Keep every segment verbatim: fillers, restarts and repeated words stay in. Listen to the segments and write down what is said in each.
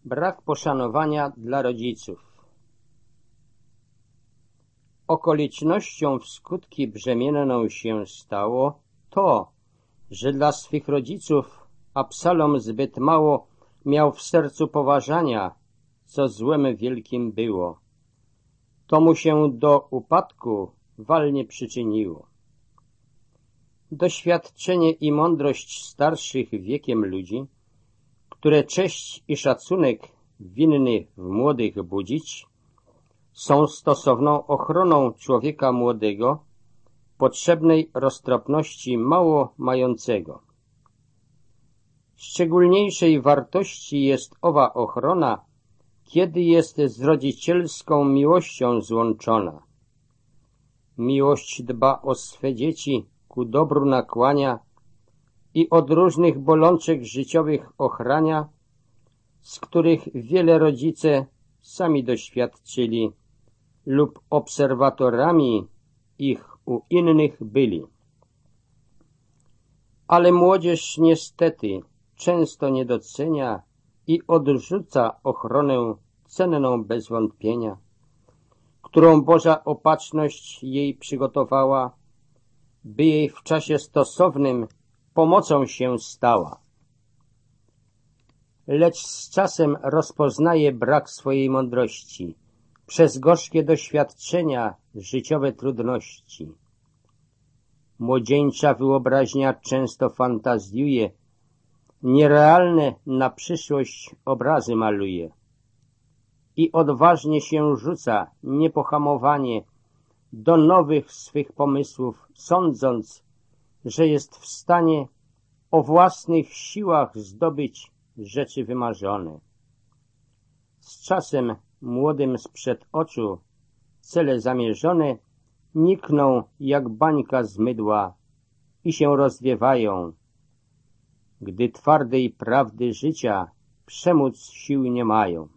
Brak poszanowania dla rodziców. Okolicznością w skutki brzemienną się stało to, że dla swych rodziców Absalom zbyt mało miał w sercu poważania, co złem wielkim było. To mu się do upadku walnie przyczyniło. Doświadczenie i mądrość starszych wiekiem ludzi, które cześć i szacunek winny w młodych budzić, są stosowną ochroną człowieka młodego, potrzebnej roztropności mało mającego. Szczególniejszej wartości jest owa ochrona, kiedy jest z rodzicielską miłością złączona. Miłość dba o swe dzieci, ku dobru nakłania i od różnych bolączek życiowych ochrania, z których wiele rodzice sami doświadczyli lub obserwatorami ich u innych byli. Ale młodzież niestety często nie docenia i odrzuca ochronę cenną bez wątpienia, którą Boża opatrzność jej przygotowała, by jej w czasie stosownym pomocą się stała. Lecz z czasem rozpoznaje brak swojej mądrości, przez gorzkie doświadczenia, życiowe trudności. Młodzieńcza wyobraźnia często fantazjuje, nierealne na przyszłość obrazy maluje i odważnie się rzuca, niepohamowanie, do nowych swych pomysłów, sądząc, że jest w stanie o własnych siłach zdobyć rzeczy wymarzone. Z czasem młodym sprzed oczu cele zamierzone nikną jak bańka z mydła i się rozwiewają, gdy twardej prawdy życia przemóc sił nie mają.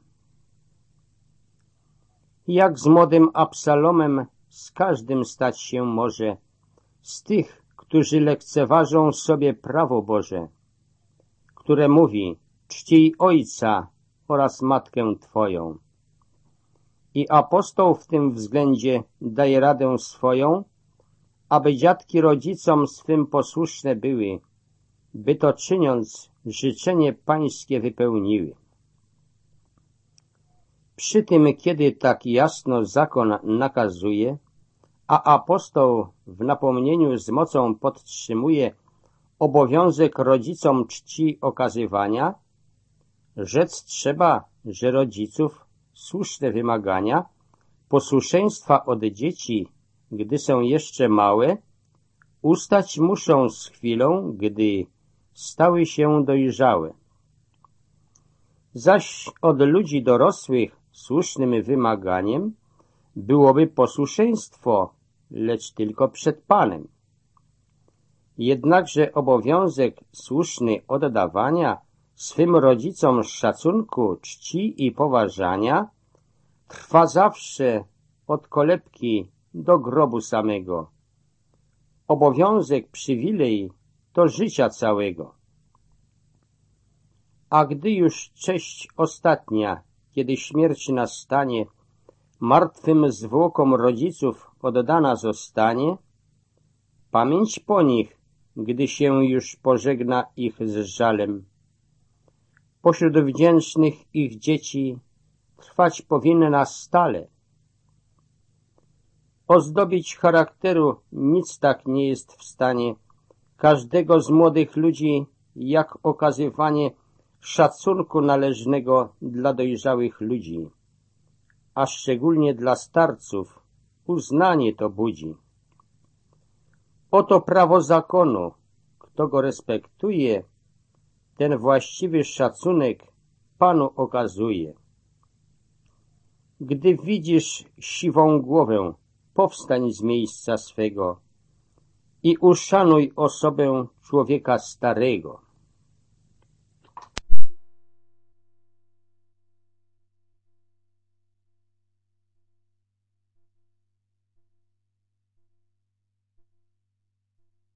Jak z młodym Absalomem z każdym stać się może, z tych, którzy lekceważą sobie prawo Boże, które mówi: czcij ojca oraz matkę twoją. I apostoł w tym względzie daje radę swoją, aby dziadki rodzicom swym posłuszne były, by to czyniąc życzenie pańskie wypełniły. Przy tym, kiedy tak jasno zakon nakazuje, a apostoł w napomnieniu z mocą podtrzymuje obowiązek rodzicom czci okazywania, rzec trzeba, że rodziców słuszne wymagania, posłuszeństwa od dzieci, gdy są jeszcze małe, ustać muszą z chwilą, gdy stały się dojrzałe. Zaś od ludzi dorosłych słusznym wymaganiem byłoby posłuszeństwo, lecz tylko przed Panem. Jednakże obowiązek słuszny oddawania swym rodzicom szacunku, czci i poważania trwa zawsze od kolebki do grobu samego. Obowiązek, przywilej do życia całego. A gdy już cześć ostatnia, kiedy śmierć nastanie, martwym zwłokom rodziców oddana zostanie, pamięć po nich, gdy się już pożegna ich z żalem. Pośród wdzięcznych ich dzieci trwać powinna stale. Ozdobić charakteru nic tak nie jest w stanie każdego z młodych ludzi, jak okazywanie szacunku należnego dla dojrzałych ludzi, a szczególnie dla starców uznanie to budzi. Oto prawo zakonu. Kto go respektuje, ten właściwy szacunek Panu okazuje. Gdy widzisz siwą głowę, powstań z miejsca swego i uszanuj osobę człowieka starego.